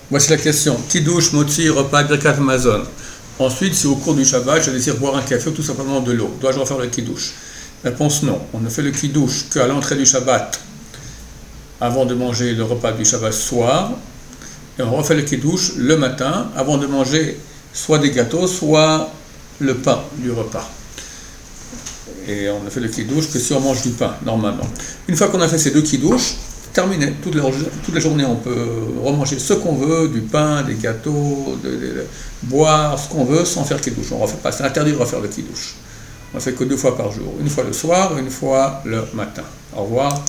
Voici la question. Kiddush, motzi, repas, birkat mazon. Ensuite, si au cours du Shabbat, je désire boire un café ou tout simplement de l'eau, dois-je refaire le kiddush? Réponse non. On ne fait le kiddush qu'à l'entrée du Shabbat, avant de manger le repas du Shabbat soir, et on refait le kiddush le matin, avant de manger soit des gâteaux, soit le pain du repas. Et on ne fait le kiddush que si on mange du pain, normalement. Une fois qu'on a fait ces deux kiddush, terminé. Toute la journée, on peut remanger ce qu'on veut, du pain, des gâteaux, boire ce qu'on veut, sans faire kiddush. On refait pas, c'est interdit de refaire le kiddush. On ne fait que 2 fois par jour. Une fois le soir, une fois le matin. Au revoir.